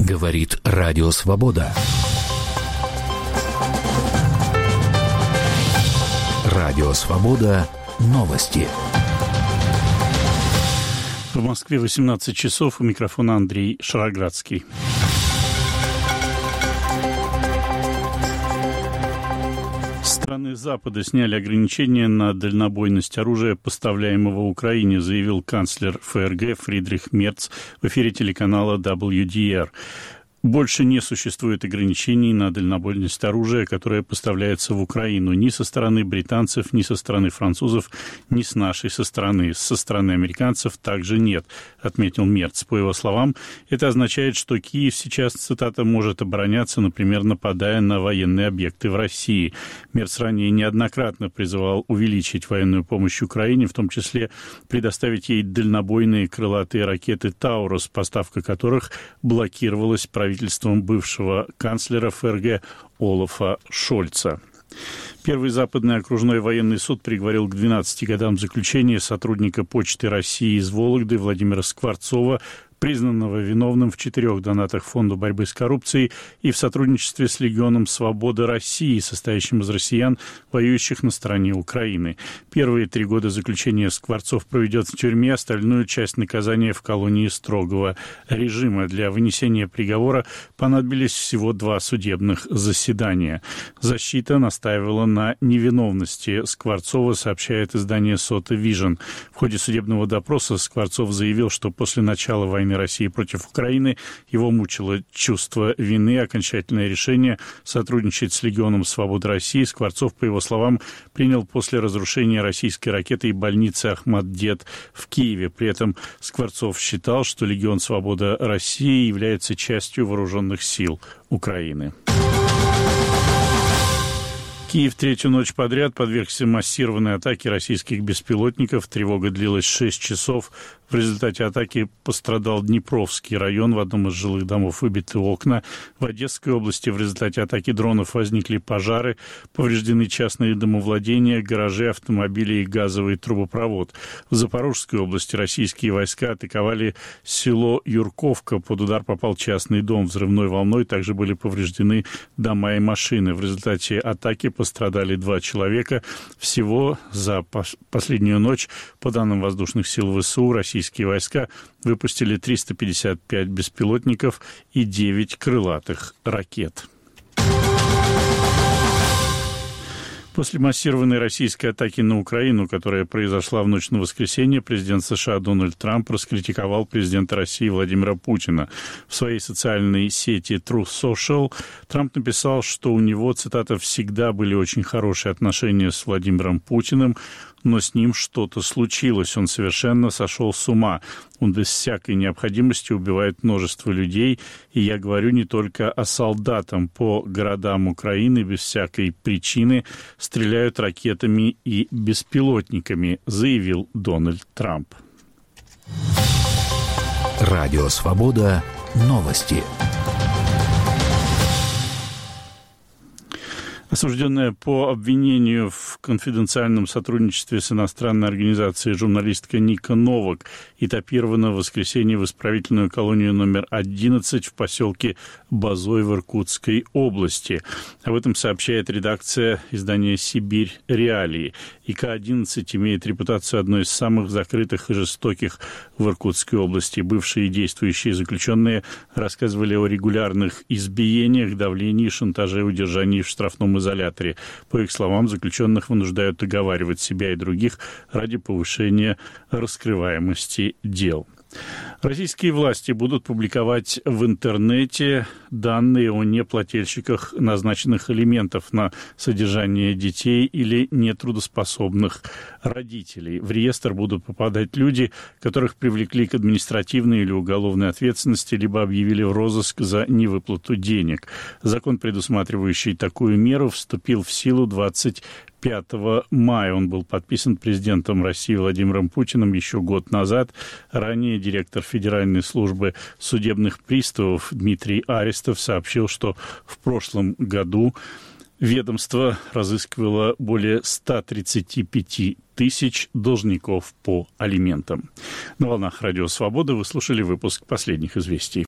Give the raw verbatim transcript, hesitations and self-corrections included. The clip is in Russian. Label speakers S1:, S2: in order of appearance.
S1: Говорит Радио Свобода. Радио Свобода. Новости.
S2: В Москве восемнадцать часов. У микрофона Андрей Шароградский. Страны Запада сняли ограничения на дальнобойность оружия, поставляемого Украине, заявил канцлер ФРГ Фридрих Мерц в эфире телеканала дабл ю ди ар. Больше не существует ограничений на дальнобойность оружия, которое поставляется в Украину ни со стороны британцев, ни со стороны французов, ни с нашей со стороны. Со стороны американцев также нет, отметил Мерц. По его словам, это означает, что Киев сейчас, цитата, может обороняться, например, нападая на военные объекты в России. Мерц ранее неоднократно призывал увеличить военную помощь Украине, в том числе предоставить ей дальнобойные крылатые ракеты «Таурус», поставка которых блокировалась правительством правительством бывшего канцлера ФРГ Олафа Шольца. Первый западный окружной военный суд приговорил к двенадцати годам заключения сотрудника Почты России из Вологды Владимира Скворцова, признанного виновным в четырех донатах Фонду борьбы с коррупцией и в сотрудничестве с Легионом Свободы России, состоящим из россиян, воюющих на стороне Украины. Первые три года заключения Скворцов проведет в тюрьме, остальную часть наказания в колонии строгого режима. Для вынесения приговора понадобились всего два судебных заседания. Защита настаивала на невиновности Скворцова, сообщает издание «Сота Вижн». В ходе судебного допроса Скворцов заявил, что после начала войны России против Украины его мучило чувство вины. Окончательное решение сотрудничать с Легионом Свободы России Скворцов, по его словам, принял после разрушения российской ракетой больницы Ахмаддет в Киеве. При этом Скворцов считал, что Легион Свободы России является частью вооруженных сил Украины. Киев третью ночь подряд подвергся массированной атаке российских беспилотников. Тревога длилась шесть часов. В результате атаки пострадал Днепровский район. В одном из жилых домов выбиты окна. В Одесской области в результате атаки дронов возникли пожары. Повреждены частные домовладения, гаражи, автомобили и газовый трубопровод. В Запорожской области российские войска атаковали село Юрковка. Под удар попал частный дом. Взрывной волной также были повреждены дома и машины. В результате атаки пострадали два человека. Всего за последнюю ночь, по данным воздушных сил ВСУ, российские войска выпустили триста пятьдесят пять беспилотников и девять крылатых ракет. После массированной российской атаки на Украину, которая произошла в ночь на воскресенье, президент США Дональд Трамп раскритиковал президента России Владимира Путина. В своей социальной сети Truth Social Трамп написал, что у него, цитата, «всегда были очень хорошие отношения с Владимиром Путиным, но с ним что-то случилось, он совершенно сошел с ума. Он без всякой необходимости убивает множество людей, и я говорю не только о солдатах. По городам Украины без всякой причины стреляют ракетами и беспилотниками», заявил Дональд Трамп.
S1: Радио Свобода. Новости.
S2: Осужденная по обвинению в конфиденциальном сотрудничестве с иностранной организацией журналистка Ника Новак этапирована в воскресенье в исправительную колонию номер одиннадцать в поселке Базой в Иркутской области. Об этом сообщает редакция издания «Сибирь Реалии». И К одиннадцать имеет репутацию одной из самых закрытых и жестоких в Иркутской области. Бывшие и действующие заключенные рассказывали о регулярных избиениях, давлении, шантаже и удержании в штрафном изоляторе. По их словам, заключенных вынуждают договаривать себя и других ради повышения раскрываемости дел. Российские власти будут публиковать в интернете данные о неплательщиках назначенных алиментов на содержание детей или нетрудоспособных родителей. В реестр будут попадать люди, которых привлекли к административной или уголовной ответственности, либо объявили в розыск за невыплату денег. Закон, предусматривающий такую меру, вступил в силу двадцать пятого мая. Он был подписан президентом России Владимиром Путиным еще год назад. Ранее директор Федеральной службы судебных приставов Дмитрий Арестов сообщил, что в прошлом году ведомство разыскивало более ста тридцати пяти тысяч должников по алиментам. На волнах Радио Свобода вы слушали выпуск последних известий.